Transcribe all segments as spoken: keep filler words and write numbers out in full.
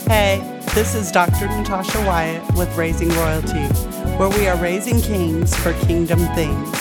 Hey, this is Doctor Natasha Wyatt with Raising Royalty, where we are raising kings for kingdom things.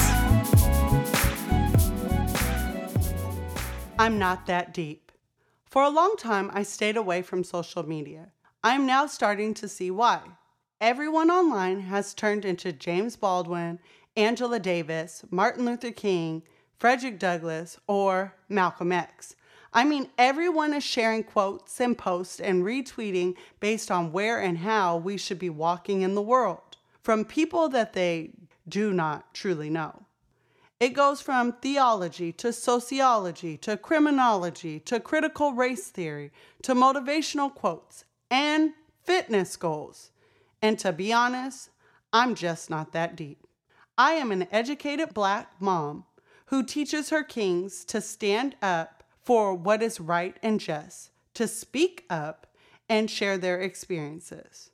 I'm not that deep. For a long time, I stayed away from social media. I am now starting to see why. Everyone online has turned into James Baldwin, Angela Davis, Martin Luther King, Frederick Douglass, or Malcolm X. I mean, everyone is sharing quotes and posts and retweeting based on where and how we should be walking in the world, from people that they do not truly know. It goes from theology to sociology to criminology to critical race theory to motivational quotes and fitness goals. And to be honest, I'm just not that deep. I am an educated Black mom who teaches her kings to stand up for what is right and just, to speak up and share their experiences.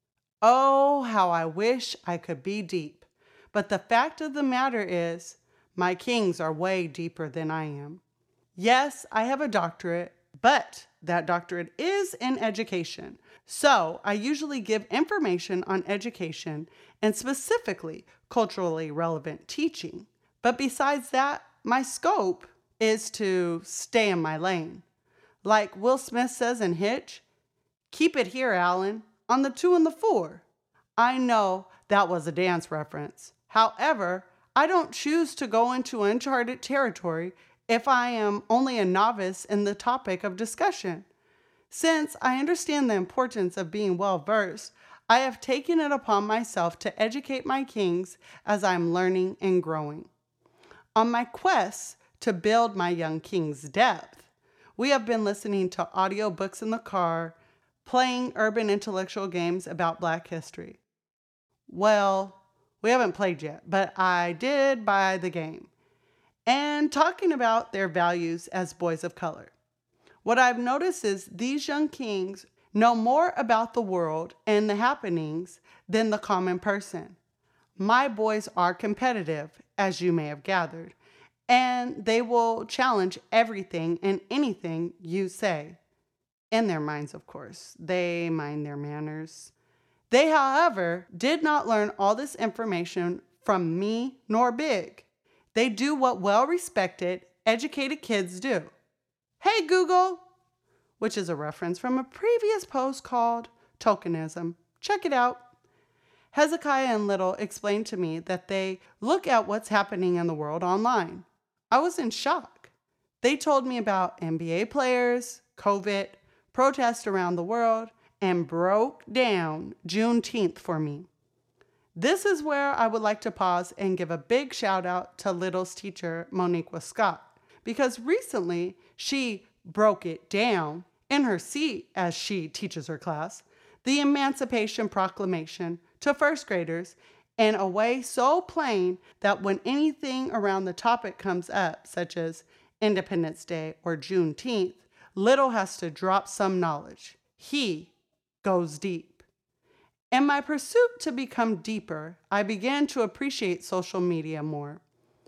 Oh, how I wish I could be deep. But the fact of the matter is, my kings are way deeper than I am. Yes, I have a doctorate, but that doctorate is in education. So I usually give information on education and specifically culturally relevant teaching. But besides that, my scope is to stay in my lane. Like Will Smith says in Hitch, keep it here, Alan, on the two and the four. I know that was a dance reference. However, I don't choose to go into uncharted territory if I am only a novice in the topic of discussion. Since I understand the importance of being well-versed, I have taken it upon myself to educate my kings as I'm learning and growing. On my quest to build my young king's depth, we have been listening to audiobooks in the car, playing urban intellectual games about Black history. Well, we haven't played yet, but I did buy the game. And talking about their values as boys of color. What I've noticed is these young kings know more about the world and the happenings than the common person. My boys are competitive, as you may have gathered, and they will challenge everything and anything you say. In their minds, of course. They mind their manners. They, however, did not learn all this information from me nor Big. They do what well-respected, educated kids do. Hey, Google, which is a reference from a previous post called Tokenism. Check it out. Hezekiah and Little explained to me that they look at what's happening in the world online. I was in shock. They told me about N B A players, COVID, protests around the world, and broke down Juneteenth for me. This is where I would like to pause and give a big shout out to Little's teacher, Moniqua Scott, because recently she broke it down in her seat as she teaches her class, the Emancipation Proclamation to first graders in a way so plain that when anything around the topic comes up, such as Independence Day or Juneteenth, Little has to drop some knowledge. He goes deep. In my pursuit to become deeper, I began to appreciate social media more.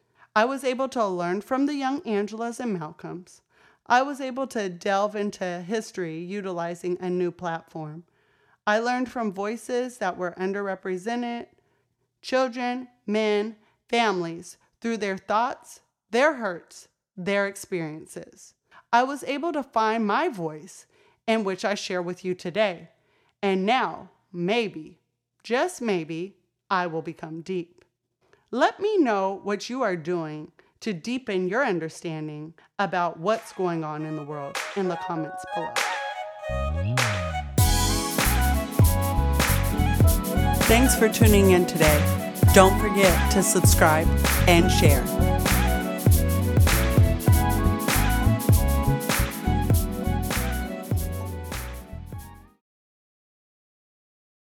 I was able to learn from the young Angelas and Malcolms. I was able to delve into history utilizing a new platform. I learned from voices that were underrepresented, children, men, families, through their thoughts, their hurts, their experiences. I was able to find my voice, in which I share with you today. And now, maybe, just maybe, I will become deep. Let me know what you are doing to deepen your understanding about what's going on in the world in the comments below. Thanks for tuning in today. Don't forget to subscribe and share.